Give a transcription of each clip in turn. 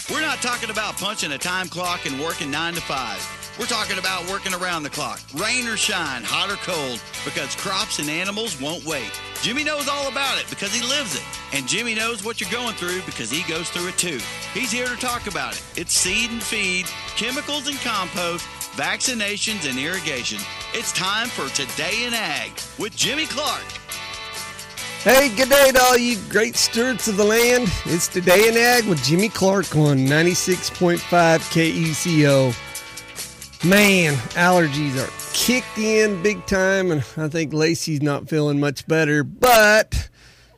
We're not talking about punching a time clock and working 9 to 5. We're talking about working around the clock, rain or shine, hot or cold, because crops and animals won't wait. Jimmy knows all about it because he lives it. And Jimmy knows what you're going through because he goes through it too. He's here to talk about it. It's seed and feed, chemicals and compost, vaccinations and irrigation. It's time for Today in Ag with Jimmy Clark. Hey, good day to all you great stewards of the land. It's Today in Ag with Jimmy Clark on 96.5 KECO. Man, allergies are kicked in big time, and I think Lacey's not feeling much better, but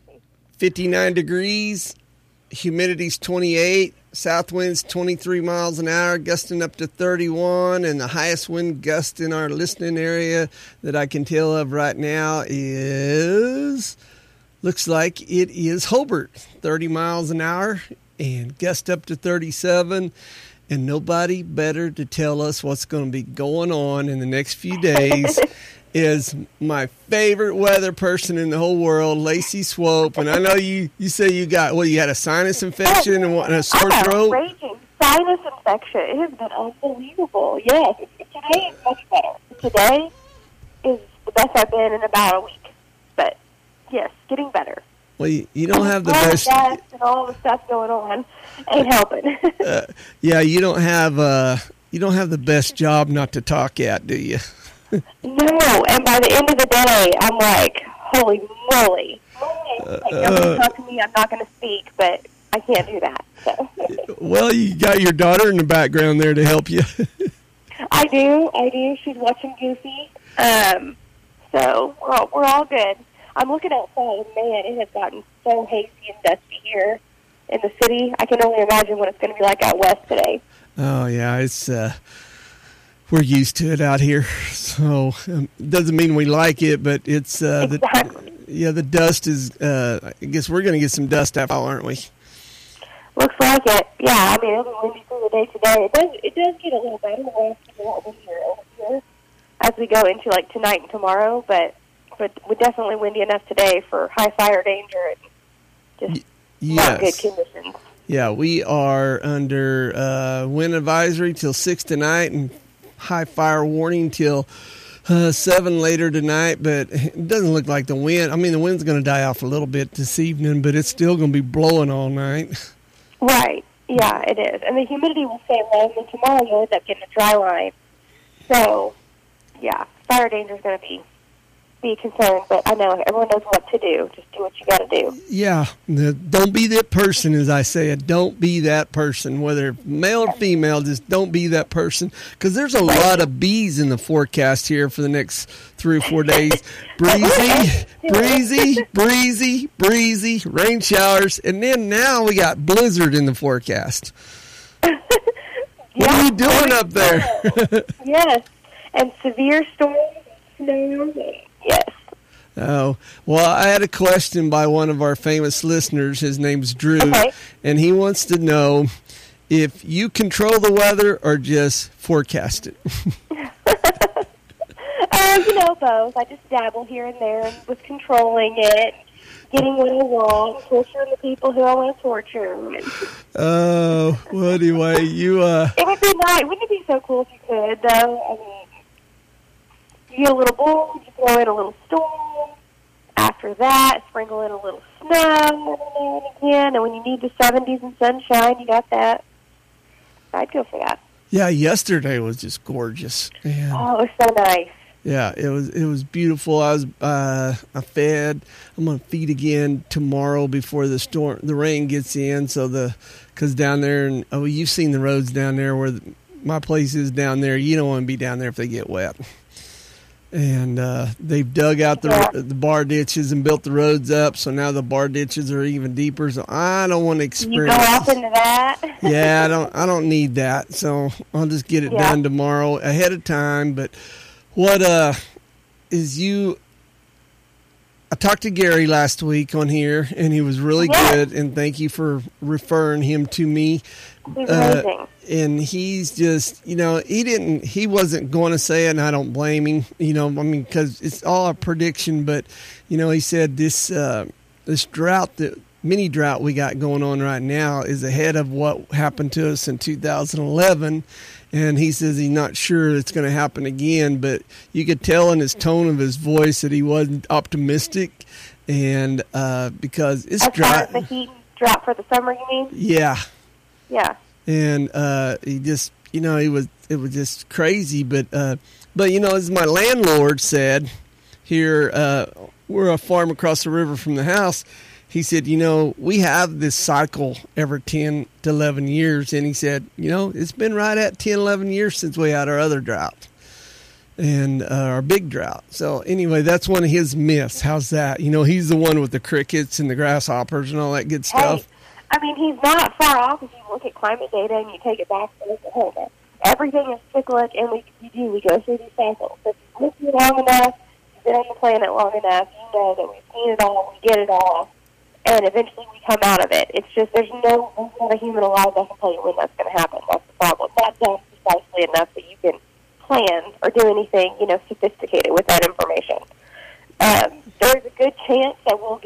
59 degrees, humidity's 28, south wind's 23 miles an hour, gusting up to 31, and the highest wind gust in our listening area that I can tell of right now is... looks like it is Hobart, 30 miles an hour and gust up to 37. And nobody better to tell us what's going to be going on in the next few days is my favorite weather person in the whole world, Lacey Swope. And I know you say you had a sinus infection and a sore throat. Raging sinus infection. It has been unbelievable. Yes, today is much better. Today is the best I've been in about a week. But yes, getting better. Well, you don't have the best. And all the stuff going on ain't helping. Yeah, you don't have the best job not to talk at, do you? No, and by the end of the day, I'm like, holy moly. Nobody talk to me, I'm not going to speak, but I can't do that. So. Well, you got your daughter in the background there to help you. I do. She's watching Goofy. So we're all good. I'm looking outside, and man, it has gotten so hazy and dusty here in the city. I can only imagine what it's going to be like out west today. Oh, yeah, it's we're used to it out here, so doesn't mean we like it, but it's exactly. The dust is. I guess we're going to get some dust out, aren't we? Looks like it. Yeah, I mean, it'll be windy through the day today. It does get a little better over here as we go into like tonight and tomorrow, but we're definitely windy enough today for high fire danger and just not good conditions. Yeah, we are under wind advisory till 6 tonight and high fire warning till 7 later tonight, but it doesn't look like the wind. I mean, the wind's going to die off a little bit this evening, but it's still going to be blowing all night. Right. Yeah, it is. And the humidity will stay low, and tomorrow you'll end up getting a dry line. So, yeah, fire danger is going to be concerned, but I know everyone knows what to do. Just do what you got to do. Yeah, don't be that person, as I say it. Don't be that person, whether male or female. Just don't be that person, because there's a lot of bees in the forecast here for the next 3 or 4 days. breezy, rain showers, and then now we got blizzard in the forecast. What are you doing up there? Yes, and severe storms, snow. Yes. Oh, well, I had a question by one of our famous listeners. His name's Drew, and he wants to know if you control the weather or just forecast it. Both. I just dabble here and there with controlling it, getting what I want, torturing the people who I want to torture. Oh, well, anyway, It would be nice. Wouldn't it be so cool if you could, though? I mean, you get a little bull, you throw in a little storm. After that, sprinkle in a little snow every now and again. And when you need the 70s and sunshine, you got that. I'd go for that. Yeah, yesterday was just gorgeous. And, it was so nice. Yeah, it was beautiful. I fed. I'm gonna feed again tomorrow before the rain gets in. Because down there, and you've seen the roads down there where my place is down there. You don't want to be down there if they get wet. And they've dug out the bar ditches and built the roads up, so now the bar ditches are even deeper. So I don't want to experience. You go off into that? Yeah, I don't need that. So I'll just get it done tomorrow ahead of time. But what is you? I talked to Gary last week on here, and he was really good. And thank you for referring him to me. He's amazing. And he's just, he wasn't going to say it, and I don't blame him, because it's all a prediction. But, he said this drought that mini drought we got going on right now is ahead of what happened to us in 2011. And he says he's not sure it's going to happen again, but you could tell in his tone of his voice that he wasn't optimistic. And because it's dry. The heat drought for the summer, you mean? Yeah. Yeah. And he just, it was just crazy. But as my landlord said here, we're a farm across the river from the house. He said, we have this cycle every 10 to 11 years. And he said, it's been right at 10, 11 years since we had our other drought and our big drought. So anyway, that's one of his myths. How's that? He's the one with the crickets and the grasshoppers and all that good stuff. Hey, I mean, he's not far off if you look at climate data and you take it back to Oklahoma. Everything is cyclic, and we go through these cycles. If you've lived here long enough, you've been on the planet long enough, you know that we've seen it all, we get it all. And eventually we come out of it. It's just there's not a human alive that can tell you when that's going to happen. That's the problem. Not done precisely enough that you can plan or do anything, sophisticated with that information. There's a good chance that we'll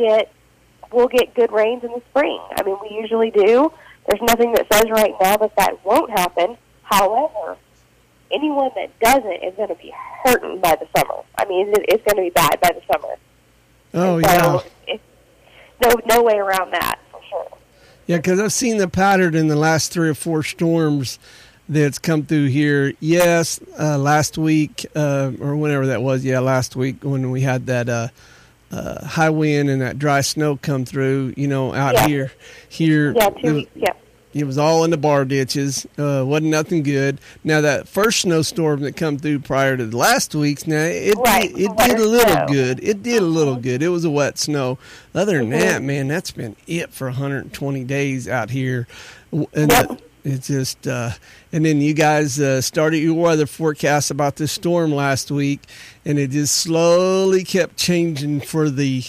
get good rains in the spring. I mean, we usually do. There's nothing that says right now that won't happen. However, anyone that doesn't is going to be hurting by the summer. I mean, it's going to be bad by the summer. Oh, yeah. No way around that, for sure. Yeah, because I've seen the pattern in the last 3 or 4 storms that's come through here. Yes, last week, or whenever that was, last week when we had that high wind and that dry snow come through, out here. Yeah, 2 weeks, yeah. It was all in the bar ditches. Wasn't nothing good. Now, that first snowstorm that come through prior to the last week's, now, it did a little good. It did a little good. It was a wet snow. Other than that, man, that's been it for 120 days out here. And it's just, and then you guys started your weather forecast about this storm last week, and it just slowly kept changing for the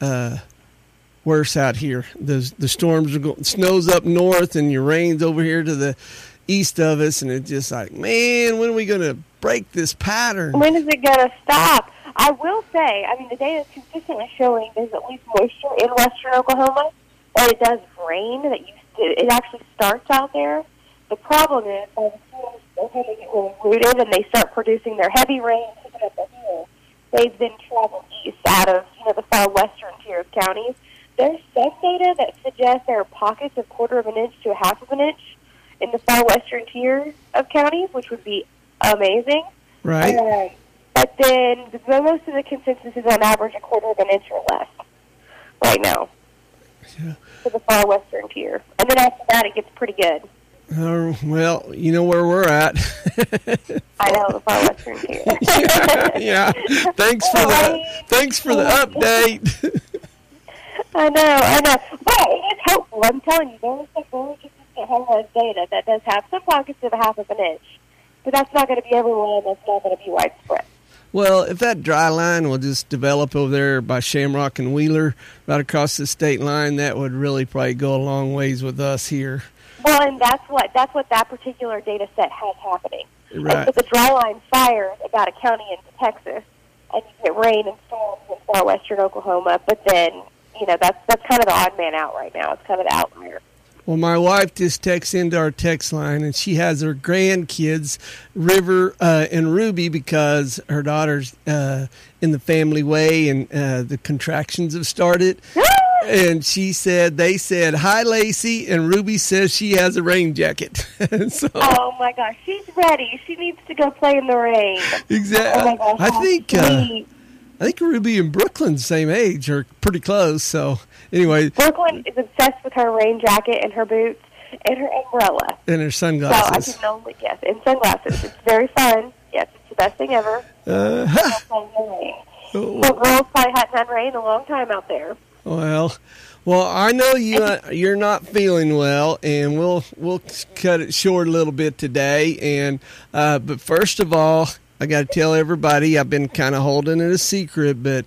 worse out here. The storms are going, snow's up north, and your rain's over here to the east of us, and it's just like, man, when are we going to break this pattern? When is it going to stop? I will say, I mean, the data is consistently showing there's at least moisture in western Oklahoma, and it does rain. It actually starts out there. The problem is, by the time they get really rooted and they start producing their heavy rain, picking up the hill, they've then traveled east out of the far western tier of counties. There's some data that suggests there are pockets of 1/4 of an inch to 1/2 of an inch in the far western tier of counties, which would be amazing. Right. But then most of the consensus is on average 1/4 of an inch or less right now for the far western tier. And then after that, it gets pretty good. Well, you know where we're at. I know, the far western tier. Yeah. Thanks for the update. I know. But it is helpful. I'm telling you, there is some very consistent HOMES data that does have some pockets of 1/2 of an inch. But that's not going to be everywhere, and that's not going to be widespread. Well, if that dry line will just develop over there by Shamrock and Wheeler, right across the state line, that would really probably go a long ways with us here. Well, and that's what that particular data set has happening. Right. And so the dry line fires about a county into Texas, and you get rain and storms in far western Oklahoma, but then, that's kind of the odd man out right now. It's kind of the outlier. Well, my wife just texts into our text line, and she has her grandkids, River and Ruby, because her daughter's in the family way, and the contractions have started. And they said, "Hi, Lacey," and Ruby says she has a rain jacket. So, oh, my gosh. She's ready. She needs to go play in the rain. Exactly. Oh, my gosh. I think Ruby and Brooklyn's the same age, or pretty close. So, anyway. Brooklyn is obsessed with her rain jacket and her boots and her umbrella. And her sunglasses. So I can only, yes, and sunglasses. It's very fun. Yes, it's the best thing ever. Oh. So girls probably hadn't had rain in a long time out there. Well, I know you're not feeling well, and we'll cut it short a little bit today. And but first of all, I got to tell everybody, I've been kind of holding it a secret, but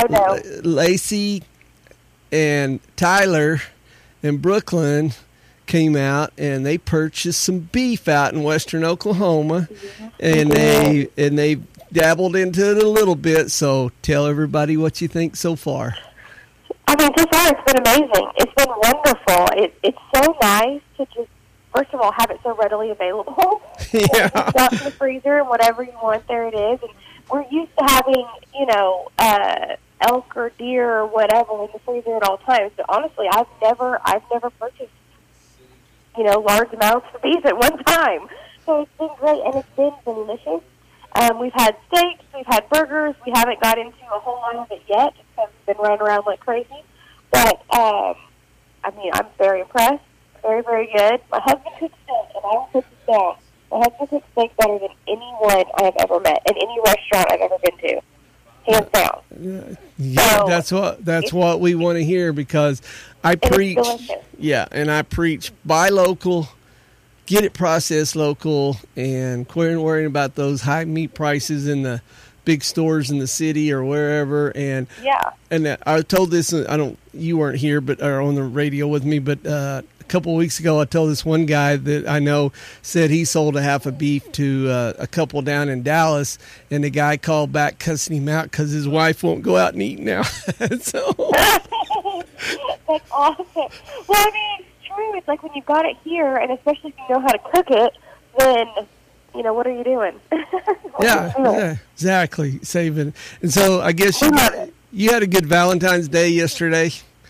Lacey and Tyler and Brooklyn came out and they purchased some beef out in western Oklahoma, and they dabbled into it a little bit. So tell everybody what you think so far. I mean, so far it's been amazing. It's been wonderful. It's so nice to just, first of all, have it so readily available. Yeah. It's out in the freezer, and whatever you want, there it is. And we're used to having, elk or deer or whatever in the freezer at all times. But honestly, I've never purchased, large amounts of these at one time. So it's been great, and it's been delicious. We've had steaks, we've had burgers. We haven't got into a whole lot of it yet because we've been running around like crazy. But, I'm very impressed. Very, very good. My husband cooks steak, and I will put this down. My husband cooks steak better than anyone I have ever met in any restaurant I've ever been to. Hands down. Yeah, So, that's what we want to hear, because I preach. It's delicious. Yeah, and I preach buy local, get it processed local, and quit worrying about those high meat prices in the big stores in the city or wherever. And Yeah. and I told this, you weren't here, or on the radio with me, but a couple of weeks ago, I told this one guy that I know said he sold a half a beef to a couple down in Dallas, and the guy called back cussing him out because his wife won't go out and eat now. So That's awesome. Well, I mean, it's true. It's like when you've got it here, and especially if you know how to cook it, then, what are you doing? yeah, exactly, saving. And so I guess you had a good Valentine's Day yesterday.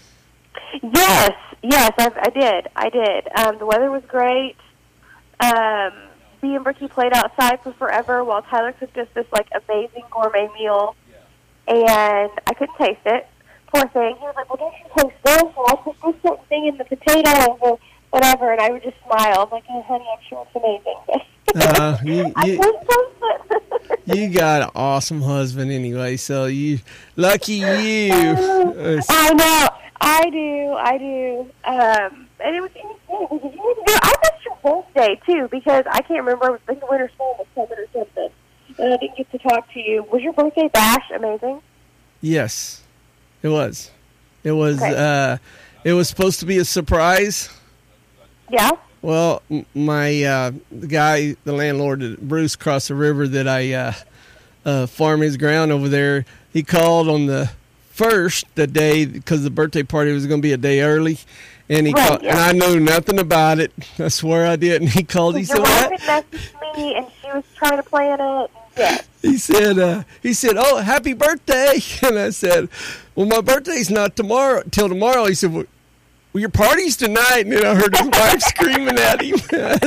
Yes, I did. The weather was great. Me and Ricky played outside for forever while Tyler cooked us this, amazing gourmet meal. And I couldn't taste it. Poor thing. He was like, well, don't you taste this? And I put this certain thing in the potato or whatever. And I would just smile. I'm like, oh, honey, I'm sure it's amazing. I couldn't taste it. You got an awesome husband anyway, so lucky you. I know. I do. And it was good. I missed your birthday, too, because I can't remember. I was in the winter storm was coming or something. And I didn't get to talk to you. Was your birthday bash amazing? Yes, it was. It was. Okay. It was supposed to be a surprise. Yeah. Well, the guy, the landlord, Bruce, across the river that I farm his ground over there, he called on the day, because the birthday party was going to be a day early, and he called, and I knew nothing about it. I swear I didn't. He called. He said, "What?" Your wife had messaged me, and she was trying to plan it. Yes. He said, "Oh, happy birthday!" And I said, "Well, my birthday's not till tomorrow." He said, "Well, your party's tonight," and then I heard his wife screaming at him.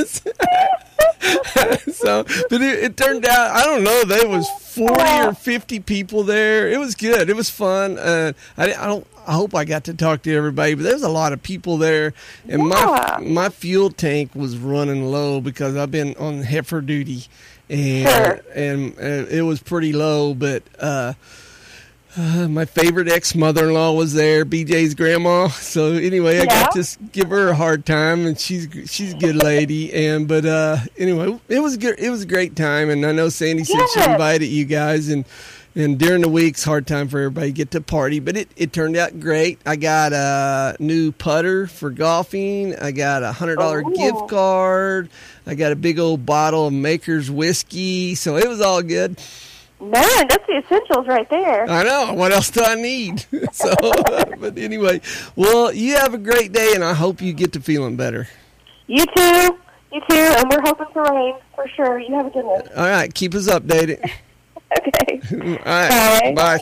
But it turned out, I don't know, there was 40 or 50 people there. It was good. It was fun. I hope I got to talk to everybody, but there was a lot of people there, and my fuel tank was running low because I've been on heifer duty, and it was pretty low, but my favorite ex-mother-in-law was there, BJ's grandma. So anyway, I got to give her a hard time, and she's a good lady. But anyway, it was good. It was a great time, and I know Sandy said she invited you guys, and during the week's hard time for everybody to get to party. But it turned out great. I got a new putter for golfing. I got a $100 gift card. I got a big old bottle of Maker's whiskey. So it was all good. Man, that's the essentials right there. I know. What else do I need? So, but anyway, well, you have a great day, and I hope you get to feeling better. You too. And we're hoping for rain for sure. You have a good one. All right. Keep us updated. Okay. All right. Bye.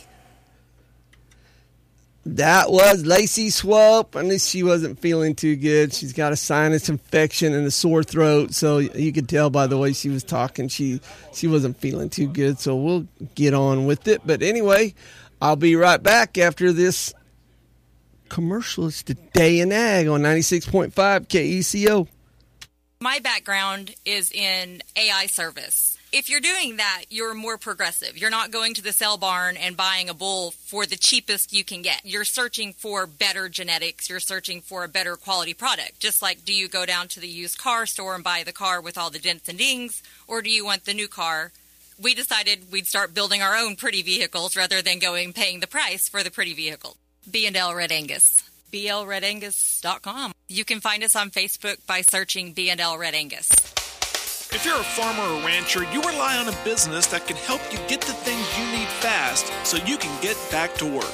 That was Lacey Swope, and she wasn't feeling too good. She's got a sinus infection and a sore throat, so you could tell by the way she was talking, she wasn't feeling too good, so we'll get on with it. But anyway, I'll be right back after this commercial. It's Today in Ag on 96.5 KECO. My background is in AI service. If you're doing that, you're more progressive. You're not going to the sale barn and buying a bull for the cheapest you can get. You're searching for better genetics. You're searching for a better quality product. Just like, do you go down to the used car store and buy the car with all the dents and dings, or do you want the new car? We decided we'd start building our own pretty vehicles rather than paying the price for the pretty vehicle. B&L Red Angus. BLRedAngus.com. You can find us on Facebook by searching B&L Red Angus. If you're a farmer or rancher, you rely on a business that can help you get the things you need fast so you can get back to work.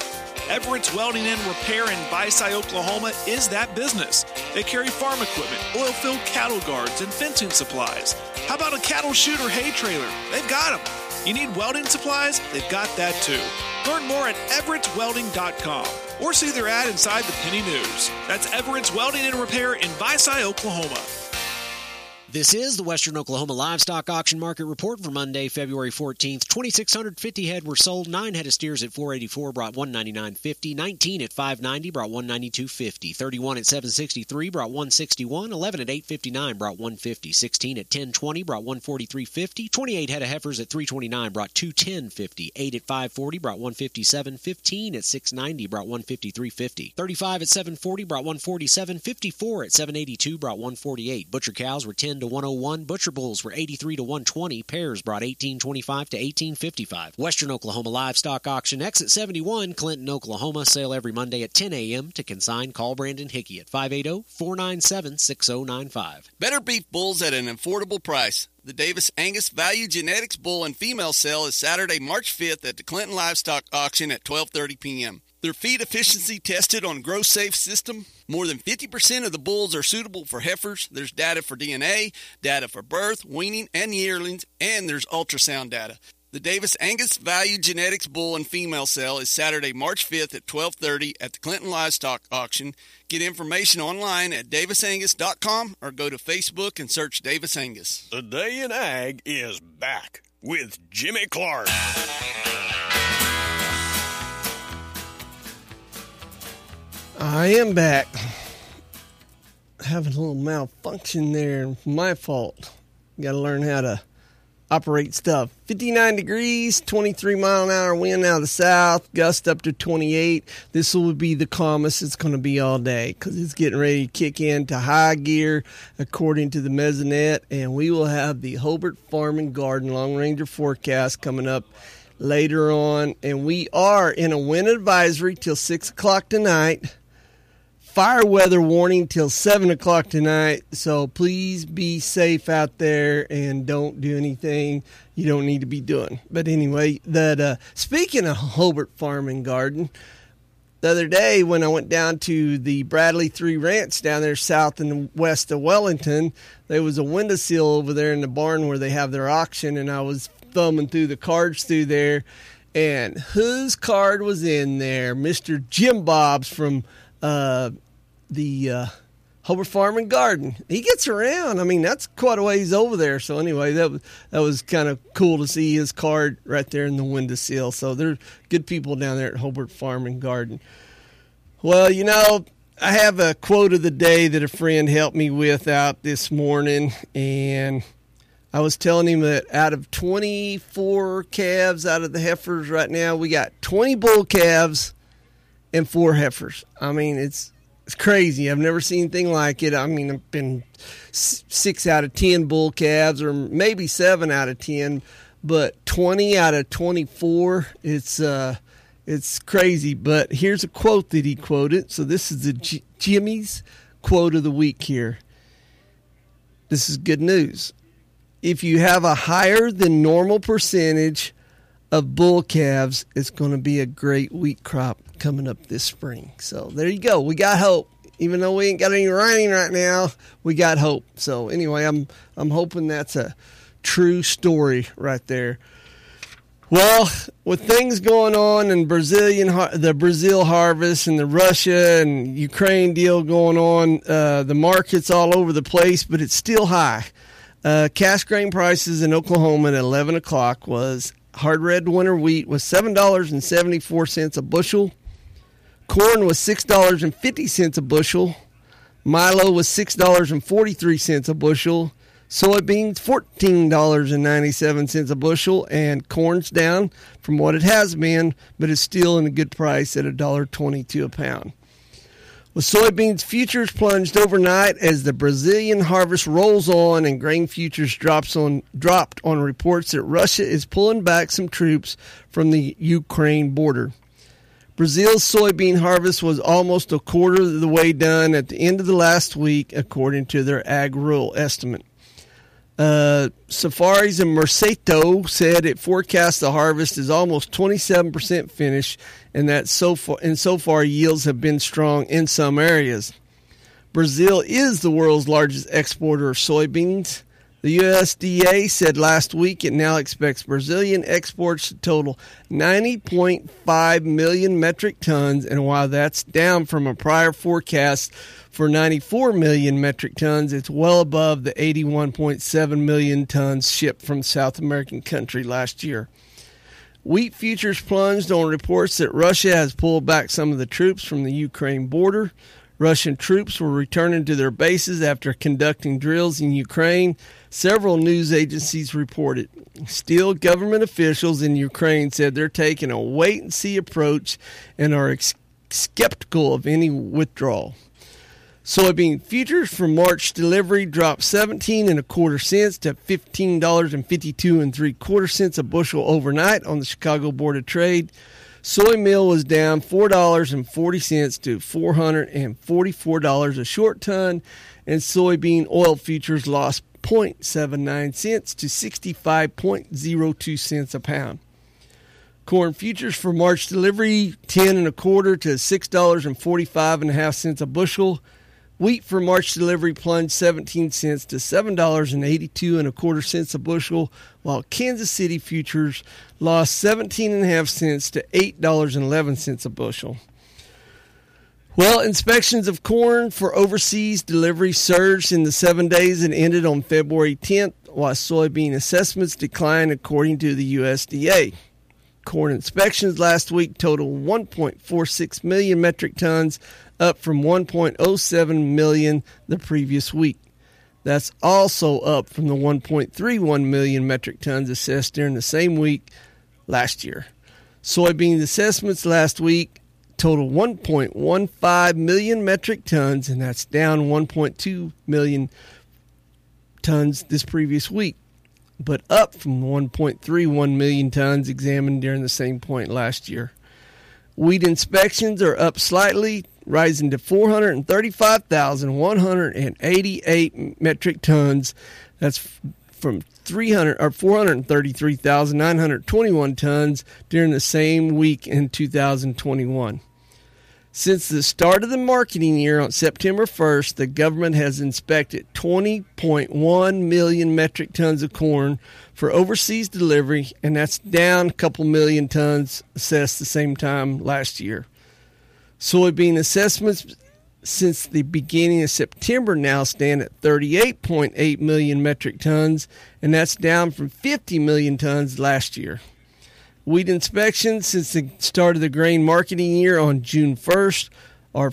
Everett's Welding and Repair in Visay, Oklahoma is that business. They carry farm equipment, oil-filled cattle guards, and fencing supplies. How about a cattle chute or hay trailer? They've got them. You need welding supplies? They've got that too. Learn more at everettswelding.com or see their ad inside the Penny News. That's Everett's Welding and Repair in Visay, Oklahoma. This is the Western Oklahoma Livestock Auction Market Report for Monday, February 14th. 2,650 head were sold. 9 head of steers at $484 brought $199.50. 19 at $590 brought $192.50. 31 at $763 brought $161. 11 at $859 brought $150. 16 at $1020 brought $143.50. 28 head of heifers at $329 brought $210.50. 8 at $540 brought $157. 15 at $690 brought $153.50. 35 at $740 brought $147. 54 at $782 brought $148. Butcher cows were 10 to 101. Butcher bulls were 83 to 120. Pairs brought 1825 to 1855. Western Oklahoma Livestock Auction, exit 71, Clinton, Oklahoma. Sale every Monday at 10 a.m. To consign, call Brandon Hickey at 580-497-6095. Better beef bulls at an affordable price. The Davis Angus Value Genetics Bull and Female Sale is Saturday, March 5th at the Clinton Livestock Auction at 12:30 p.m. Their feed efficiency tested on GrowSafe system. More than 50% of the bulls are suitable for heifers. There's data for DNA, data for birth, weaning, and yearlings, and there's ultrasound data. The Davis Angus Value Genetics Bull and Female Sale is Saturday, March 5th at 12:30 at the Clinton Livestock Auction. Get information online at davisangus.com or go to Facebook and search Davis Angus. The Day in Ag is back with Jimmy Clark. I am back. Having a little malfunction there. My fault. Got to learn how to operate stuff. 59 degrees, 23 mile an hour wind out of the south, gust up to 28. This will be the calmest it's going to be all day because it's getting ready to kick into high gear according to the Mesonet, and we will have the Hobart Farm and Garden Long Ranger forecast coming up later on, and we are in a wind advisory till 6 o'clock tonight. Fire weather warning till 7 o'clock tonight, so please be safe out there and don't do anything you don't need to be doing. But anyway, speaking of Hobart Farm and Garden, the other day when I went down to the Bradley 3 Ranch down there south and west of Wellington, there was a windowsill over there in the barn where they have their auction, and I was thumbing through the cards through there, and whose card was in there? Mr. Jim Bob's from the Hobart Farm and Garden. He gets around. I mean, that's quite a ways over there. So anyway, that was kind of cool to see his card right there in the windowsill. So they're good people down there at Hobart Farm and Garden. Well, you know, I have a quote of the day that a friend helped me with out this morning, and I was telling him that out of 24 calves out of the heifers right now, we got 20 bull calves and 4 heifers. I mean, it's crazy. I've never seen anything like it. I mean, I've been 6 out of 10 bull calves, or maybe 7 out of 10, but 20 out of 24, it's crazy. But here's a quote that he quoted. So this is the Jimmy's quote of the week here. This is good news. If you have a higher than normal percentage of bull calves, it's going to be a great wheat crop coming up this spring. So there you go. We got hope. Even though we ain't got any rain right now, we got hope. So anyway, I'm hoping that's a true story right there. Well, with things going on in the Brazil harvest and the Russia and Ukraine deal going on, the market's all over the place, but it's still high. Cash grain prices in Oklahoma at 11 o'clock was hard red winter wheat was $7.74 a bushel. Corn was $6.50 a bushel. Milo was $6.43 a bushel. Soybeans, $14.97 a bushel. And corn's down from what it has been, but it's still in a good price at $1.22 a pound. Well, soybeans futures plunged overnight as the Brazilian harvest rolls on and grain futures dropped on reports that Russia is pulling back some troops from the Ukraine border. Brazil's soybean harvest was almost a quarter of the way done at the end of the last week, according to their ag rural estimate. Safaris and Merceto said it forecasts the harvest is almost 27% finished, and that so far yields have been strong in some areas. Brazil is the world's largest exporter of soybeans. The USDA said last week it now expects Brazilian exports to total 90.5 million metric tons, and while that's down from a prior forecast for 94 million metric tons, it's well above the 81.7 million tons shipped from South American country last year. Wheat futures plunged on reports that Russia has pulled back some of the troops from the Ukraine border. Russian troops were returning to their bases after conducting drills in Ukraine, several news agencies reported. Still, government officials in Ukraine said they're taking a wait-and-see approach and are skeptical of any withdrawal. Soybean futures for March delivery dropped 17 1/4 cents to $15.52 3/4 cents a bushel overnight on the Chicago Board of Trade. Soy meal was down $4.40 to $444 a short ton, and soybean oil futures lost 0.79 cents to 65.02 cents a pound. Corn futures for March delivery 10 1/4 to $6.45 a bushel. Wheat for March delivery plunged 17 cents to $7.82 1/4 cents a bushel, while Kansas City futures lost 17.5 cents to $8.11 a bushel. Well, inspections of corn for overseas delivery surged in the 7 days that ended on February 10th, while soybean assessments declined according to the USDA. Corn inspections last week totaled 1.46 million metric tons, up from 1.07 million the previous week. That's also up from the 1.31 million metric tons assessed during the same week last year. Soybean assessments last week totaled 1.15 million metric tons, and that's down 1.2 million tons this previous week, but up from 1.31 million tons examined during the same point last year. Wheat inspections are up slightly, rising to 435,188 metric tons. That's from 433,921 tons during the same week in 2021. Since the start of the marketing year on September 1st, the government has inspected 20.1 million metric tons of corn for overseas delivery, and that's down a couple million tons assessed the same time last year. Soybean assessments since the beginning of September now stand at 38.8 million metric tons, and that's down from 50 million tons last year. Wheat inspections since the start of the grain marketing year on June 1st are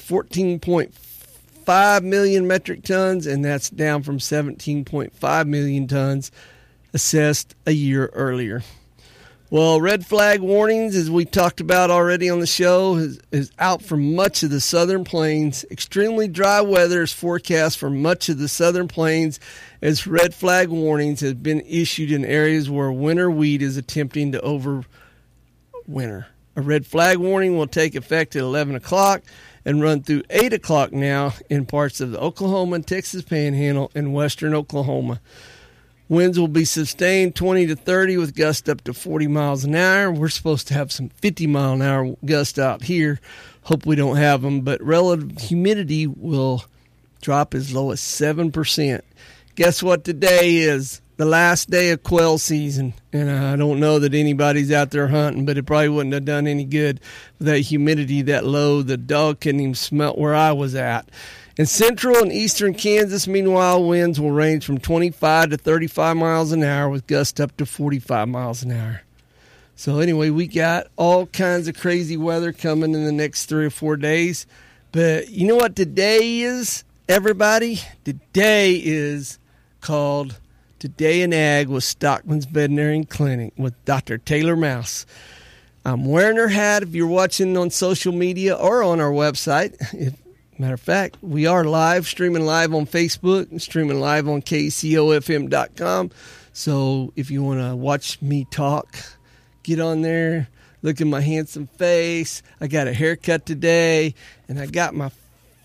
14.5 million metric tons, and that's down from 17.5 million tons assessed a year earlier. Well, red flag warnings, as we talked about already on the show, is out for much of the southern plains. Extremely dry weather is forecast for much of the southern plains, as red flag warnings have been issued in areas where winter wheat is attempting to overwinter. A red flag warning will take effect at 11 o'clock and run through 8 o'clock now in parts of the Oklahoma and Texas Panhandle and western Oklahoma. Winds will be sustained 20 to 30 with gusts up to 40 miles an hour. We're supposed to have some 50-mile-an-hour gusts out here. Hope we don't have them, but relative humidity will drop as low as 7%. Guess what today is? The last day of quail season, and I don't know that anybody's out there hunting, but it probably wouldn't have done any good with that humidity that low. The dog couldn't even smell where I was at. In central and eastern Kansas, meanwhile, winds will range from 25 to 35 miles an hour with gusts up to 45 miles an hour. So anyway, we got all kinds of crazy weather coming in the next 3 or 4 days. But you know what today is, everybody? Today is called Today in Ag with Stockman's Veterinary Clinic with Dr. Taylor Mouse. I'm wearing her hat if you're watching on social media or on our website. Matter of fact, we are streaming live on Facebook and streaming live on KCOFM.com. So if you want to watch me talk, get on there, look at my handsome face. I got a haircut today, and I got my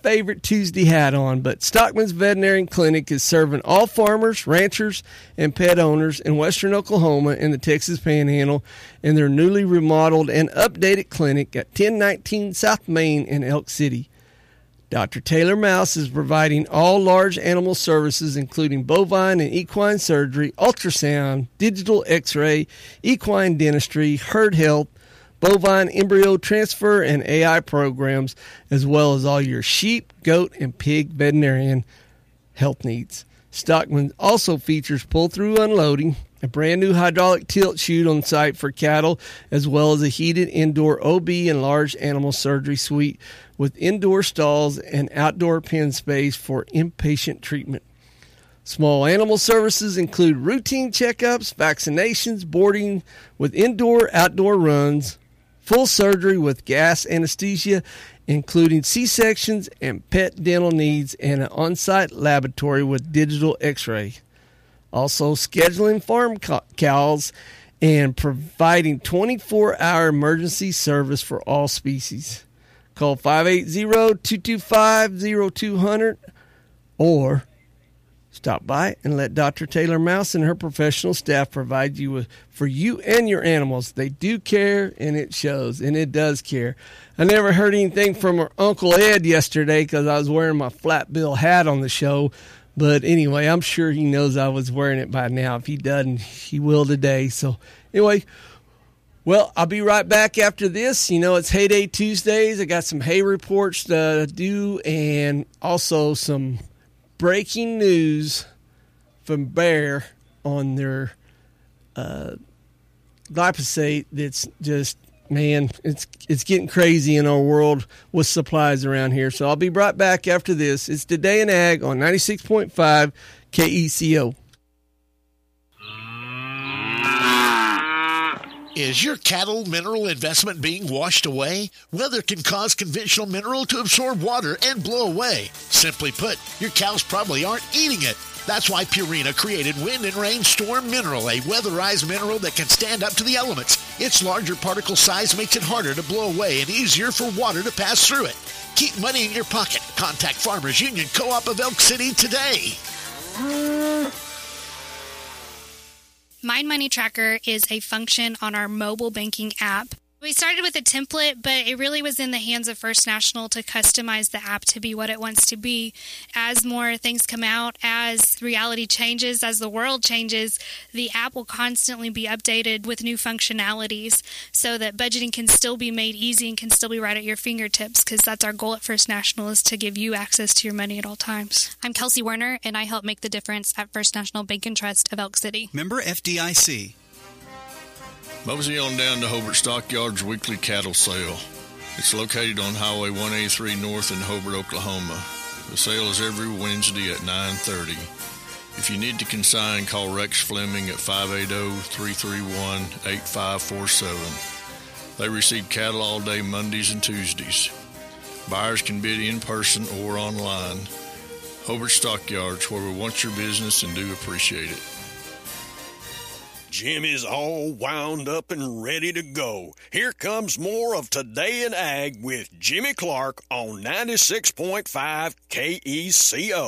favorite Tuesday hat on, but Stockman's Veterinary Clinic is serving all farmers, ranchers, and pet owners in western Oklahoma and the Texas Panhandle in their newly remodeled and updated clinic at 1019 South Main in Elk City. Dr. Taylor Mouse is providing all large animal services, including bovine and equine surgery, ultrasound, digital x-ray, equine dentistry, herd health, bovine embryo transfer, and AI programs, as well as all your sheep, goat, and pig veterinarian health needs. Stockman also features pull-through unloading, a brand new hydraulic tilt chute on site for cattle, as well as a heated indoor OB and large animal surgery suite with indoor stalls and outdoor pen space for inpatient treatment. Small animal services include routine checkups, vaccinations, boarding with indoor-outdoor runs, full surgery with gas anesthesia, including C-sections and pet dental needs, and an on-site laboratory with digital x-ray. Also scheduling farm cows and providing 24-hour emergency service for all species. Call 580-225-0200 or stop by and let Dr. Taylor Mouse and her professional staff provide you with, for you and your animals. They do care, and it shows, and it does care. I never heard anything from her Uncle Ed yesterday because I was wearing my flat bill hat on the show. But anyway, I'm sure he knows I was wearing it by now. If he doesn't, he will today. So anyway, well, I'll be right back after this. You know, it's Hay Day Tuesdays. I got some hay reports to do and also some breaking news from Bayer on their glyphosate that's just, man, it's getting crazy in our world with supplies around here. So I'll be right back after this. It's Today in Ag on 96.5 KECO. Is your cattle mineral investment being washed away? Weather can cause conventional mineral to absorb water and blow away. Simply put, your cows probably aren't eating it. That's why Purina created Wind and Rain Storm Mineral, a weatherized mineral that can stand up to the elements. Its larger particle size makes it harder to blow away and easier for water to pass through it. Keep money in your pocket. Contact Farmers Union Co-op of Elk City today. Mind Money Tracker is a function on our mobile banking app. We started with a template, but it really was in the hands of First National to customize the app to be what it wants to be. As more things come out, as reality changes, as the world changes, the app will constantly be updated with new functionalities so that budgeting can still be made easy and can still be right at your fingertips, because that's our goal at First National, is to give you access to your money at all times. I'm Kelsey Werner, and I help make the difference at First National Bank and Trust of Elk City. Member FDIC. Mosey on down to Hobart Stockyards weekly cattle sale. It's located on Highway 183 North in Hobart, Oklahoma. The sale is every Wednesday at 9:30. If you need to consign, call Rex Fleming at 580-331-8547. They receive cattle all day Mondays and Tuesdays. Buyers can bid in person or online. Hobart Stockyards, where we want your business and do appreciate it. Jim is all wound up and ready to go. Here comes more of Today in Ag with Jimmy Clark on 96.5 KECO.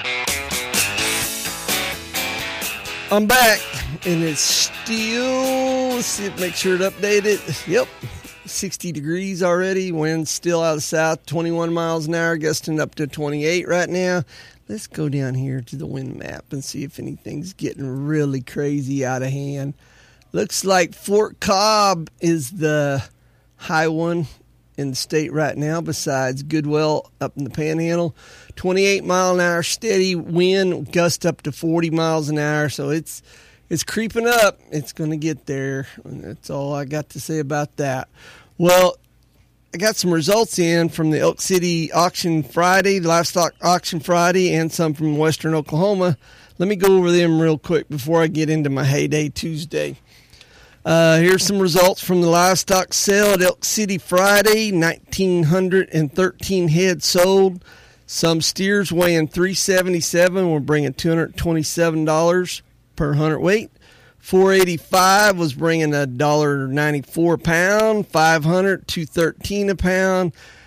I'm back, and it's still, let's see, make sure it updated. Yep, 60 degrees already. Wind still out of the south, 21 miles an hour, gusting up to 28 right now. Let's go down here to the wind map and see if anything's getting really crazy out of hand. Looks like Fort Cobb is the high one in the state right now, besides Goodwell up in the Panhandle. 28 mile an hour steady wind, gust up to 40 miles an hour. So it's creeping up. It's going to get there. And that's all I got to say about that. Well, I got some results in from the Elk City Auction Friday, the Livestock Auction Friday, and some from Western Oklahoma. Let me go over them real quick before I get into my Hay Day Tuesday. Here's some results from the livestock sale at Elk City Friday. 1,913 head sold. Some steers weighing 377 were bringing $227 per hundredweight. 485 was bringing $1.94 a pound. 500, $213 a pound.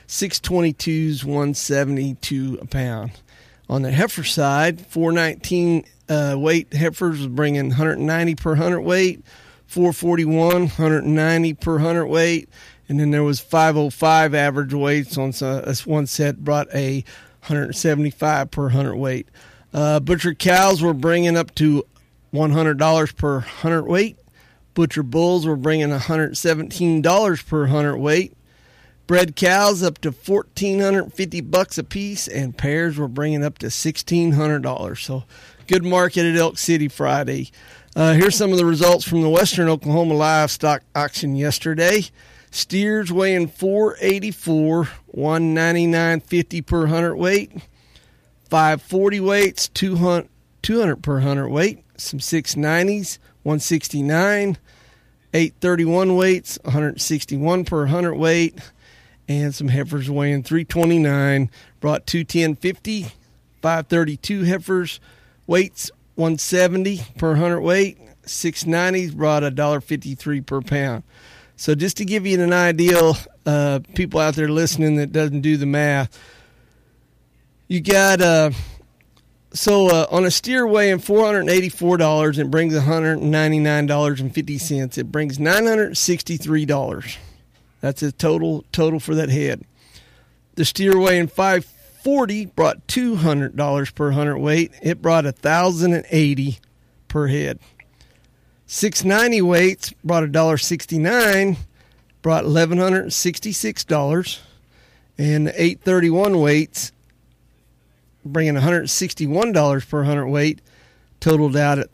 622s, 172 a pound. On the heifer side, 419 weight heifers was bringing 190 per hundredweight, 441, 190 per hundredweight, and then there was 505 average weights on one set brought a 175 per hundredweight. Butcher cows were bringing up to $100 per hundredweight. Butcher bulls were bringing $117 per hundredweight. Bred cows up to $1,450 a piece, and pairs were bringing up to $1,600. So good market at Elk City Friday. Here's some of the results from the Western Oklahoma livestock auction yesterday. Steers weighing 484, 199.50 per hundredweight. 540 weights, 200 per hundredweight. Some 690s, 169. 831 weights, 161 per hundredweight. And some heifers weighing 329, brought 210.50. 532 heifers, weights 170 per hundredweight. 690s brought $1.53 per pound. So just to give you an idea, people out there listening that doesn't do the math, you got on a steer weighing $484, it brings $199.50. It brings $963. That's a total for that head. The steer weighing 540 brought $200 per hundredweight. It brought $1,080 per head. 690 weights brought $1.69, brought $1,166. And 831 weights, bringing $161 per hundredweight, totaled out at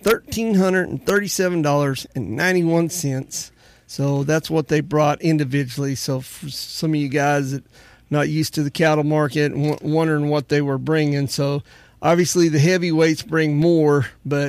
$1,337.91. So that's what they brought individually. So for some of you guys that not used to the cattle market and wondering what they were bringing, so obviously the heavyweights bring more, but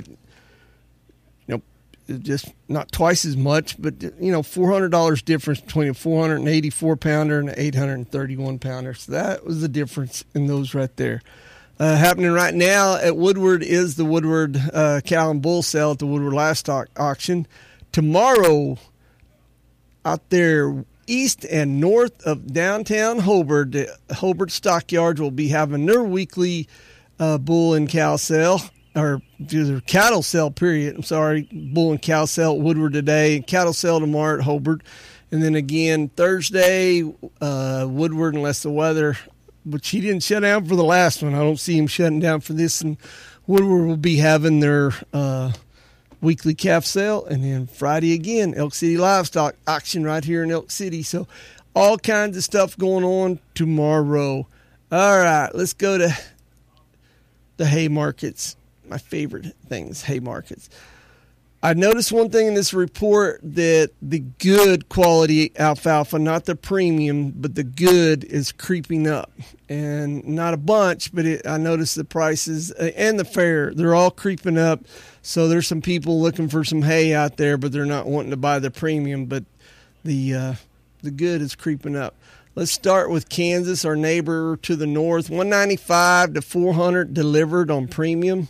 just not twice as much. But $400 difference between a 484 pounder and an 831 pounder. So that was the difference in those right there. Happening right now at Woodward is the Woodward cow and bull sale at the Woodward Livestock Auction. Tomorrow, out there east and north of downtown Hobart, the Hobart Stockyards will be having their weekly bull and cow sale, or their cattle sale, period. I'm sorry, bull and cow sale at Woodward today, cattle sale tomorrow at Hobart. And then again, Thursday, Woodward, unless the weather, which he didn't shut down for the last one. I don't see him shutting down for this. And Woodward will be having their weekly calf sale. And then Friday again, Elk City Livestock Auction right here in Elk City. So all kinds of stuff going on tomorrow. All right, let's go to the hay markets. My favorite things, hay markets. I noticed one thing in this report, that the good quality alfalfa, not the premium, but the good, is creeping up. And not a bunch, but I noticed the prices and the fair, they're all creeping up. So there's some people looking for some hay out there, but they're not wanting to buy the premium. But the good is creeping up. Let's start with Kansas, our neighbor to the north. 195 to 400 delivered on premium.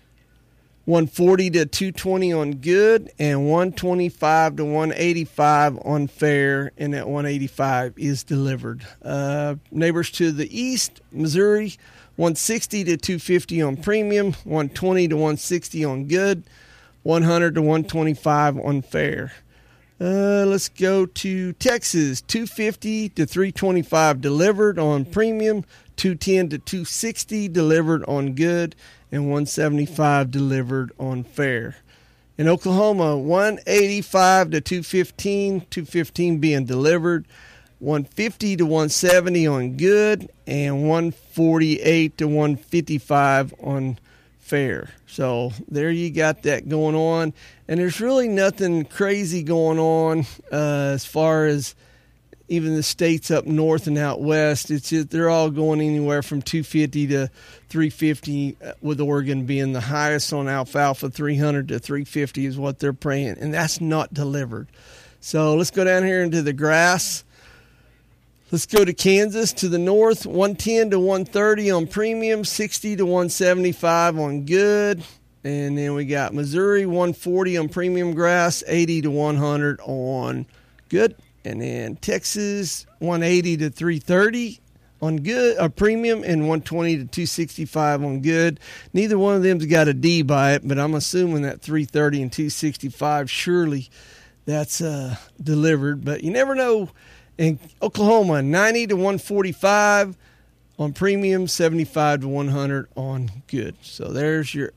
140 to 220 on good, and 125 to 185 on fair, and that 185 is delivered. Neighbors to the east, Missouri, 160 to 250 on premium, 120 to 160 on good, 100 to 125 on fair. Let's go to Texas, 250 to 325 delivered on premium, 210 to 260 delivered on good, and 175 delivered on fair. In Oklahoma, 185 to 215, 215 being delivered, 150 to 170 on good, and 148 to 155 on fair. So there you got that going on. And there's really nothing crazy going on as far as even the states up north and out west. It's just, they're all going anywhere from 250 to 350, with Oregon being the highest on alfalfa. 300 to 350 is what they're praying, and that's not delivered. So let's go down here into the grass. Let's go to Kansas to the north, 110 to 130 on premium, 60 to 175 on good. And then we got Missouri, 140 on premium grass, 80 to 100 on good. And then Texas, 180 to 330 on good, or premium, and 120 to 265 on good. Neither one of them's got a D by it, but I'm assuming that 330 and 265, surely that's delivered. But you never know. In Oklahoma, 90 to 145 on premium, 75 to 100 on good. So there's your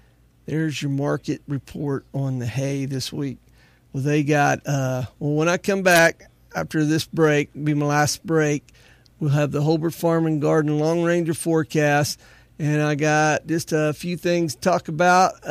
market report on the hay this week. Well, they got when I come back after this break, be my last break, we'll have the Hobart Farm and Garden Long Ranger forecast, and I got just a few things to talk about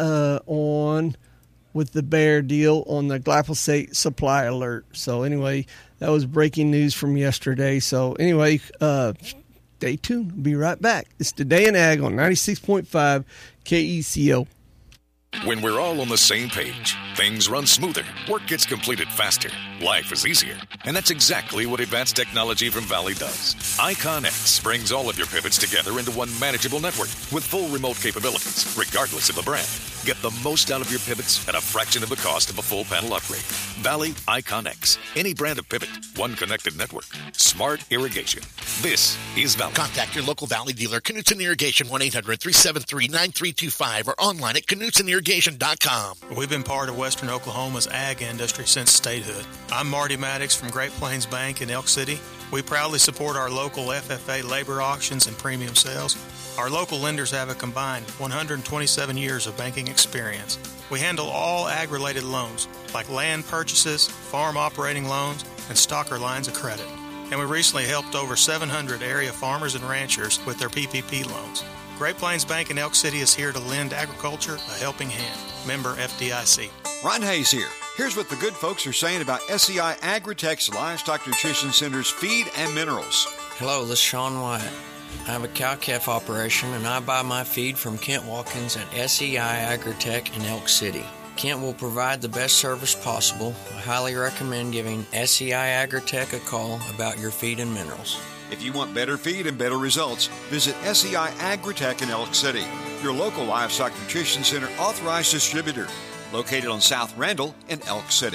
with the Bayer deal on the glyphosate supply alert. So anyway, that was breaking news from yesterday. So anyway, stay tuned. We'll be right back. It's Today in Ag on 96.5 KECO. When we're all on the same page, things run smoother, work gets completed faster, life is easier. And that's exactly what advanced technology from Valley does. IconX brings all of your pivots together into one manageable network with full remote capabilities, regardless of the brand. Get the most out of your pivots at a fraction of the cost of a full panel upgrade. Valley IconX. Any brand of pivot, one connected network. Smart irrigation. This is Valley. Contact your local Valley dealer, Knutson Irrigation, 1-800-373-9325, or online at KnutSonIrrigation.com. We've been part of Western Oklahoma's ag industry since statehood. I'm Marty Maddox from Great Plains Bank in Elk City. We proudly support our local FFA labor auctions and premium sales. Our local lenders have a combined 127 years of banking experience. We handle all ag-related loans, like land purchases, farm operating loans, and stocker lines of credit. And we recently helped over 700 area farmers and ranchers with their PPP loans. Great Plains Bank in Elk City is here to lend agriculture a helping hand. Member FDIC. Ron Hayes here. Here's what the good folks are saying about SEI Agritech's Livestock Nutrition Center's feed and minerals. Hello, this is Sean Wyatt. I have a cow-calf operation, and I buy my feed from Kent Watkins at SEI Agritech in Elk City. Kent will provide the best service possible. I highly recommend giving SEI Agritech a call about your feed and minerals. If you want better feed and better results, visit SEI Agritech in Elk City, your local livestock nutrition center authorized distributor, located on South Randall in Elk City.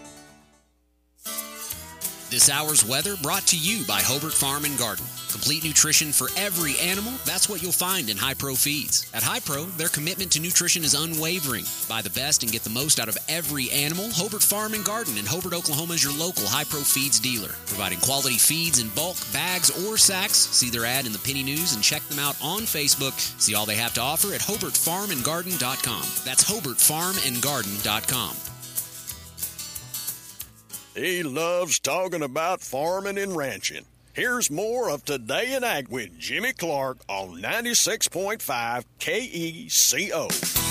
This hour's weather brought to you by Hobart Farm and Garden. Complete nutrition for every animal, that's what you'll find in Hi-Pro Feeds. At Hi-Pro, their commitment to nutrition is unwavering. Buy the best and get the most out of every animal. Hobart Farm and Garden in Hobart, Oklahoma is your local Hi-Pro Feeds dealer. Providing quality feeds in bulk, bags, or sacks. See their ad in the Penny News and check them out on Facebook. See all they have to offer at HobartFarmandGarden.com. That's HobartFarmandGarden.com. He loves talking about farming and ranching. Here's more of Today in Ag with Jimmy Clark on 96.5 KECO.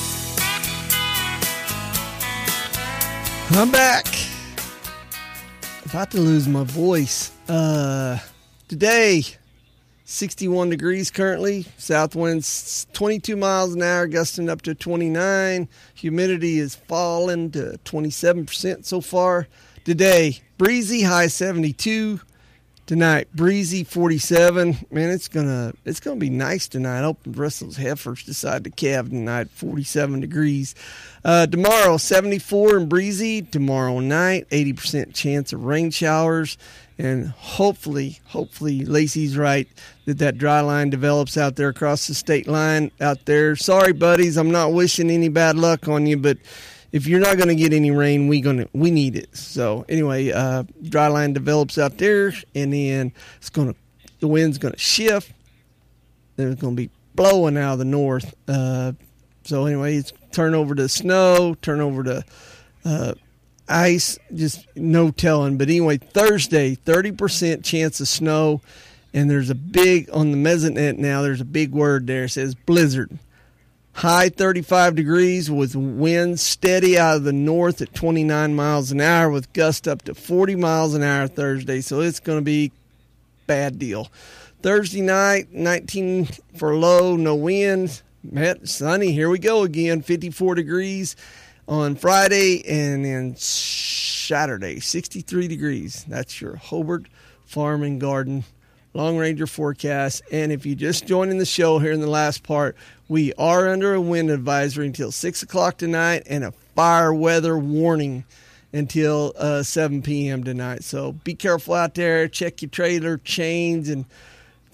I'm back. About to lose my voice. Today, 61 degrees currently. South winds 22 miles an hour, gusting up to 29. Humidity is falling to 27% so far. Today, breezy, high 72. Tonight, breezy, 47. Man, it's gonna be nice tonight. I hope the rest of those heifers decide to calve tonight. 47 degrees. Tomorrow, 74 and breezy. Tomorrow night, 80% chance of rain showers. And hopefully, Lacey's right that dry line develops out there across the state line out there. Sorry, buddies, I'm not wishing any bad luck on you, but if you're not going to get any rain, we need it. So anyway, dry line develops out there, and then the wind's going to shift. Then it's going to be blowing out of the north. So anyway, it's turn over to snow, turn over to ice, just no telling. But anyway, Thursday, 30% chance of snow, and there's a big, on the Mesonet now, there's a big word there. It says blizzard. High 35 degrees with winds steady out of the north at 29 miles an hour with gusts up to 40 miles an hour Thursday. So it's going to be bad deal. Thursday night, 19 for low, no wind. Sunny, here we go again, 54 degrees on Friday, and then Saturday, 63 degrees. That's your Hobart Farm and Garden Long Ranger forecast. And if you just joined in the show here in the last part, we are under a wind advisory until 6 o'clock tonight and a fire weather warning until 7 p.m. tonight. So be careful out there. Check your trailer chains and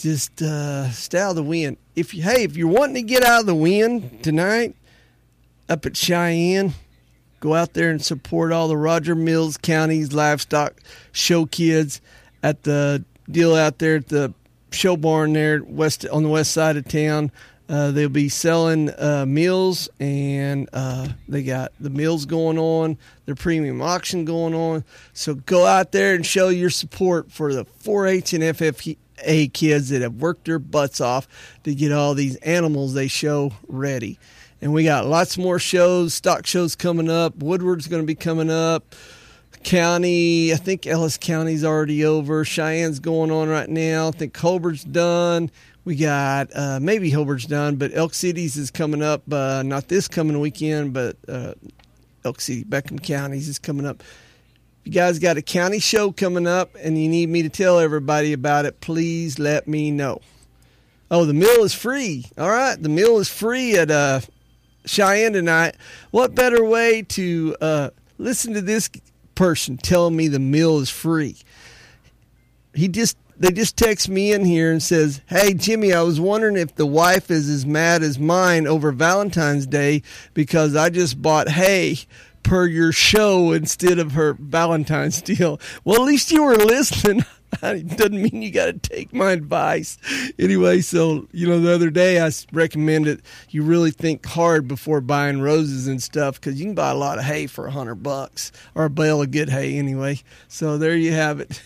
just stay out of the wind. If you're wanting to get out of the wind tonight up at Cheyenne, go out there and support all the Roger Mills County's livestock show kids at the deal out there at the show barn there on the west side of town. They'll be selling meals, and they got the meals going on, their premium auction going on. So go out there and show your support for the 4-H and FFA kids that have worked their butts off to get all these animals they show ready. And we got lots more shows, stock shows coming up. Woodward's going to be coming up. County, I think Ellis County's already over. Cheyenne's going on right now. I think Hobart's done. We got maybe Hobart's done, but Elk City's is coming up. Not this coming weekend, but Elk City, Beckham County's is coming up. If you guys got a county show coming up and you need me to tell everybody about it, please let me know. Oh, the meal is free. All right, the meal is free at Cheyenne tonight. What better way to listen to this person telling me the meal is free? They just text me in here and says, "Hey Jimmy, I was wondering if the wife is as mad as mine over Valentine's Day because I just bought hay per your show instead of her Valentine's deal." Well, at least you were listening. It doesn't mean you got to take my advice. Anyway, so, the other day I recommended you really think hard before buying roses and stuff, because you can buy a lot of hay for $100 or a bale of good hay anyway. So there you have it.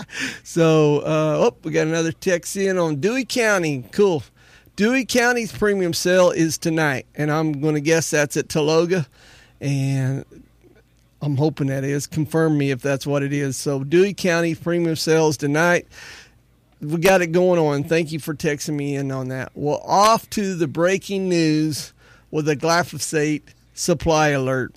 So, we got another text in on Dewey County. Cool. Dewey County's premium sale is tonight, and I'm going to guess that's at Taloga, and I'm hoping that is. Confirm me if that's what it is. So Dewey County premium sales tonight. We got it going on. Thank you for texting me in on that. Well, off to the breaking news with a glyphosate supply alert.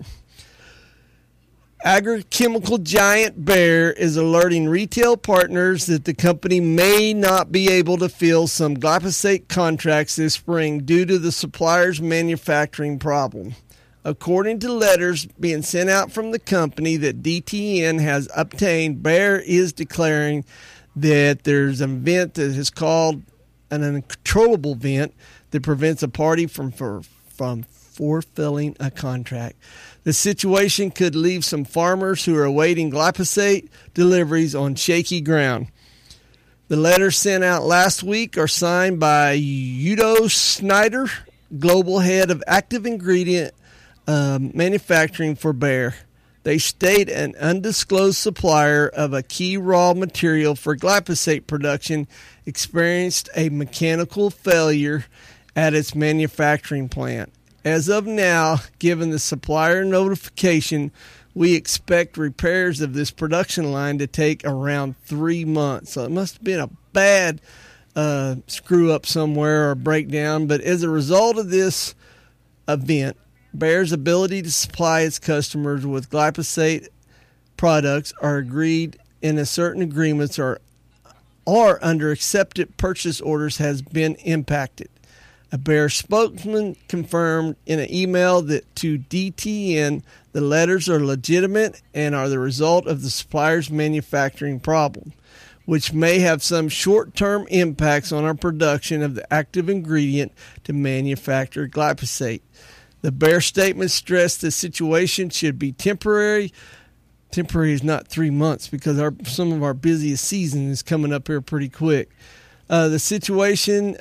Agrochemical giant Bayer is alerting retail partners that the company may not be able to fill some glyphosate contracts this spring due to the supplier's manufacturing problem. According to letters being sent out from the company that DTN has obtained, Bayer is declaring that there's an event that is called an uncontrollable event that prevents a party from fulfilling a contract. The situation could leave some farmers who are awaiting glyphosate deliveries on shaky ground. The letters sent out last week are signed by Udo Snyder, global head of active ingredient manufacturing for Bayer. They state an undisclosed supplier of a key raw material for glyphosate production experienced a mechanical failure at its manufacturing plant. As of now, given the supplier notification, we expect repairs of this production line to take around 3 months. So it must have been a bad screw up somewhere or breakdown. But as a result of this event, Bayer's ability to supply its customers with glyphosate products are agreed in a certain agreements or under accepted purchase orders has been impacted. A Bayer spokesman confirmed in an email that to DTN the letters are legitimate and are the result of the supplier's manufacturing problem, which may have some short-term impacts on our production of the active ingredient to manufacture glyphosate. The Bayer statement stressed the situation should be temporary. Temporary is not 3 months because some of our busiest season is coming up here pretty quick. The situation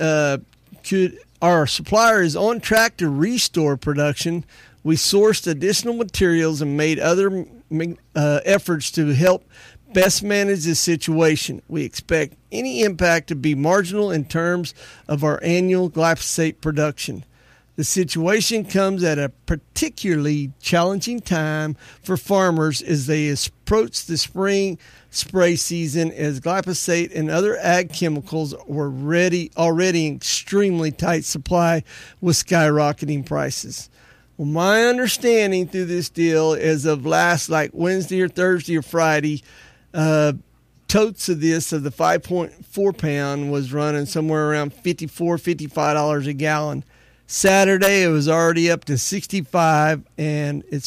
our supplier is on track to restore production. We sourced additional materials and made other efforts to help best manage this situation. We expect any impact to be marginal in terms of our annual glyphosate production. The situation comes at a particularly challenging time for farmers as they approach the spring spray season, as glyphosate and other ag chemicals were already in extremely tight supply with skyrocketing prices. Well, my understanding through this deal as of last Wednesday or Thursday or Friday, totes of the 5.4 pound was running somewhere around $54, $55 a gallon. Saturday, it was already up to $65, and it's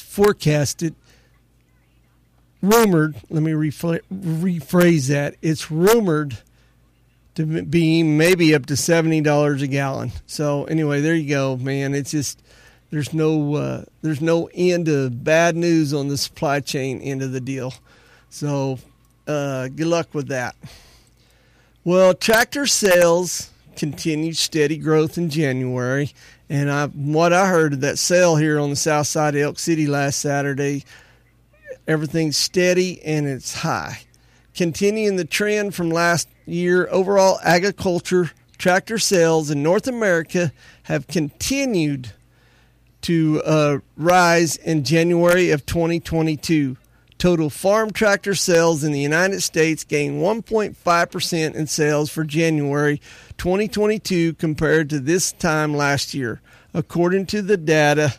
rumored, let me rephrase that, it's rumored to be maybe up to $70 a gallon. So anyway, there you go, man. It's just there's no end to bad news on the supply chain end of the deal. So good luck with that. Well, tractor sales continued steady growth in January, and what I heard of that sale here on the south side of Elk City last Saturday, everything's steady and it's high. Continuing the trend from last year, overall agriculture tractor sales in North America have continued to rise in January of 2022. Total farm tractor sales in the United States gained 1.5% in sales for January 2022 compared to this time last year, according to the data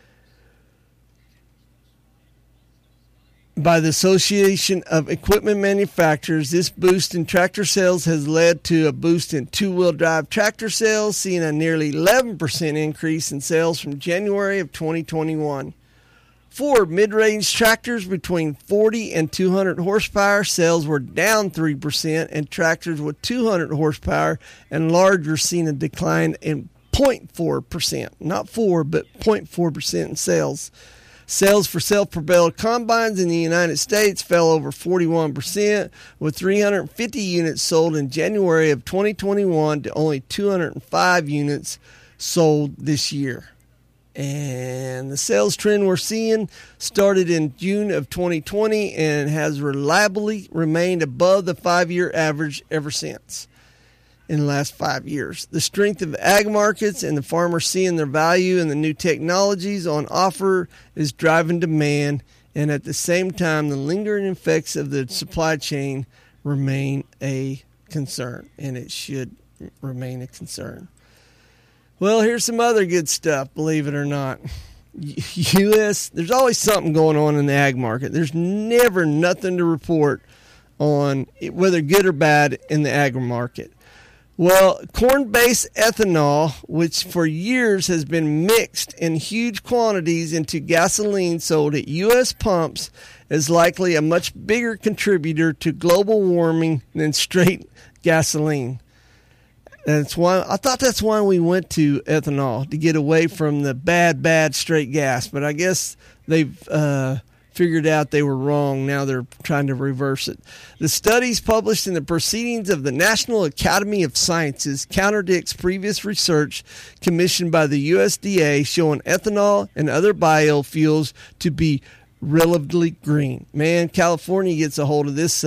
by the Association of Equipment Manufacturers. This boost in tractor sales has led to a boost in two-wheel drive tractor sales, seeing a nearly 11% increase in sales from January of 2021. For mid-range tractors between 40 and 200 horsepower, sales were down 3%, and tractors with 200 horsepower and larger seen a decline in 0.4%, not 4, but 0.4% in sales. Sales for self-propelled combines in the United States fell over 41%, with 350 units sold in January of 2021 to only 205 units sold this year. And the sales trend we're seeing started in June of 2020 and has reliably remained above the 5-year average ever since. In the last 5 years, the strength of ag markets and the farmers seeing their value in the new technologies on offer is driving demand, and at the same time, the lingering effects of the supply chain remain a concern, and it should remain a concern. Well, here's some other good stuff, believe it or not. There's always something going on in the ag market. There's never nothing to report on, whether good or bad, in the ag market. Well, corn-based ethanol, which for years has been mixed in huge quantities into gasoline sold at U.S. pumps, is likely a much bigger contributor to global warming than straight gasoline. That's why I thought that's why we went to ethanol, to get away from the bad straight gas. But I guess they've figured out they were wrong. Now they're trying to reverse it. The studies published in the Proceedings of the National Academy of Sciences contradicts previous research commissioned by the USDA showing ethanol and other biofuels to be relatively green. Man, California gets a hold of this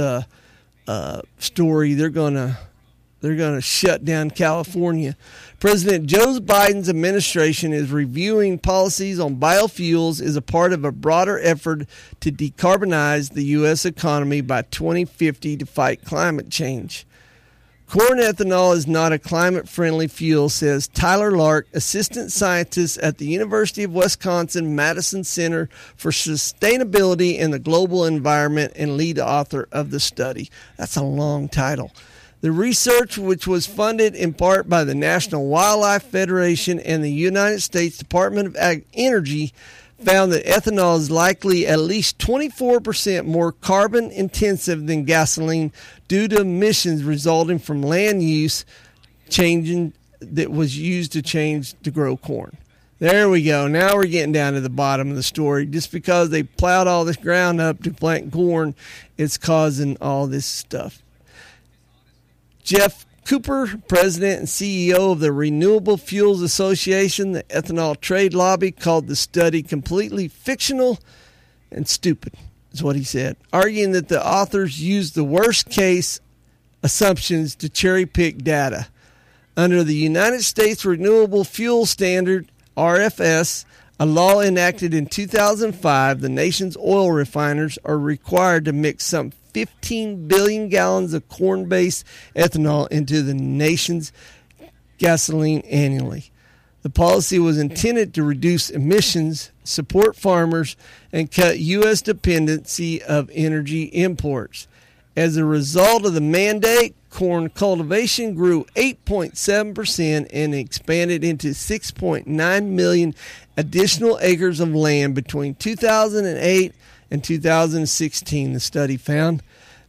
story. They're gonna shut down California. President Joe Biden's administration is reviewing policies on biofuels as a part of a broader effort to decarbonize the U.S. economy by 2050 to fight climate change. Corn ethanol is not a climate-friendly fuel, says Tyler Lark, assistant scientist at the University of Wisconsin-Madison Center for Sustainability and the Global Environment and lead author of the study. That's a long title. The research, which was funded in part by the National Wildlife Federation and the United States Department of Energy, found that ethanol is likely at least 24% more carbon intensive than gasoline due to emissions resulting from land use changing that was used to grow corn. There we go. Now we're getting down to the bottom of the story. Just because they plowed all this ground up to plant corn, it's causing all this stuff. Jeff Cooper, president and CEO of the Renewable Fuels Association, the ethanol trade lobby, called the study completely fictional and stupid, is what he said, arguing that the authors used the worst-case assumptions to cherry-pick data. Under the United States Renewable Fuel Standard, RFS, a law enacted in 2005, the nation's oil refiners are required to mix some 15 billion gallons of corn-based ethanol into the nation's gasoline annually. The policy was intended to reduce emissions, support farmers, and cut U.S. dependency of energy imports. As a result of the mandate, corn cultivation grew 8.7% and expanded into 6.9 million additional acres of land between 2008 and 2016, the study found.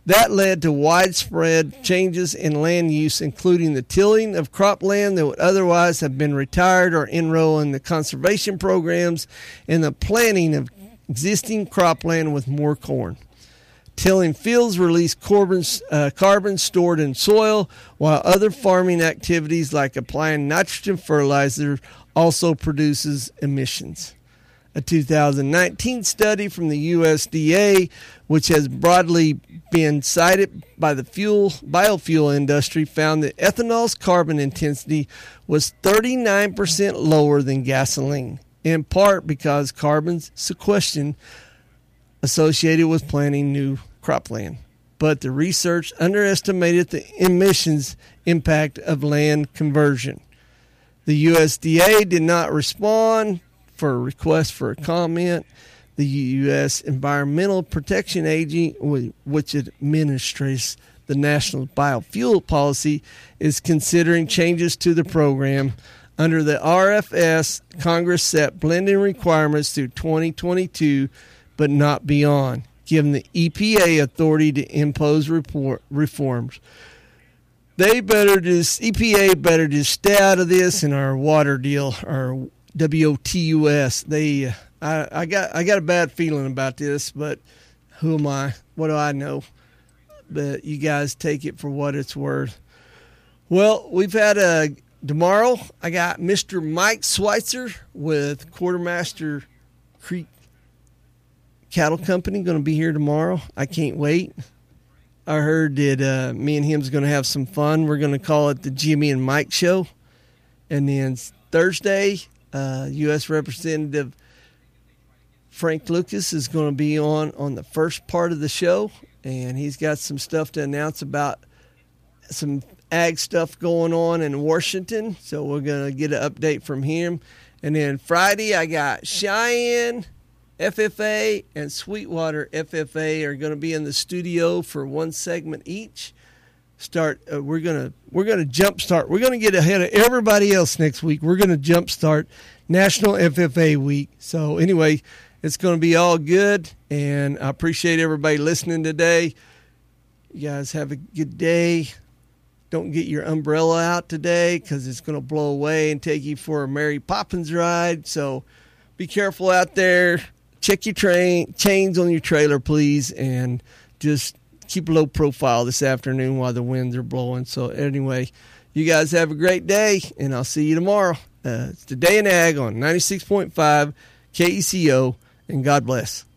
That led to widespread changes in land use, including the tilling of cropland that would otherwise have been retired or enroll in the conservation programs and the planting of existing cropland with more corn. Tilling fields release carbon stored in soil, while other farming activities like applying nitrogen fertilizer also produces emissions. A 2019 study from the USDA, which has broadly been cited by the biofuel industry, found that ethanol's carbon intensity was 39% lower than gasoline, in part because carbon sequestration associated with planting new cropland. But the research underestimated the emissions impact of land conversion. The USDA did not respond for a request for a comment. The U.S. Environmental Protection Agency, which administers the National Biofuel Policy, is considering changes to the program. Under the RFS, Congress set blending requirements through 2022, but not beyond, giving the EPA authority to impose reforms. EPA better just stay out of this in our water deal, our WOTUS. I got a bad feeling about this, but who am I? What do I know? But you guys take it for what it's worth. Well, we've had tomorrow. I got Mr. Mike Schweitzer with Quartermaster Creek Cattle Company going to be here tomorrow. I can't wait. I heard that me and him's going to have some fun. We're going to call it the Jimmy and Mike Show. And then Thursday, U.S. Representative Frank Lucas is going to be on the first part of the show, and he's got some stuff to announce about some ag stuff going on in Washington, so we're going to get an update from him. And then Friday, I got Cheyenne FFA and Sweetwater FFA are going to be in the studio for one segment each. We're going to jumpstart. We're going to get ahead of everybody else next week. We're going to jumpstart National FFA Week. So anyway, it's going to be all good, and I appreciate everybody listening today. You guys have a good day. Don't get your umbrella out today because it's going to blow away and take you for a Mary Poppins ride. So be careful out there. Check your chains on your trailer, please, and just keep a low profile this afternoon while the winds are blowing. So anyway, you guys have a great day, and I'll see you tomorrow. It's Today in Ag on 96.5 KECO, and God bless.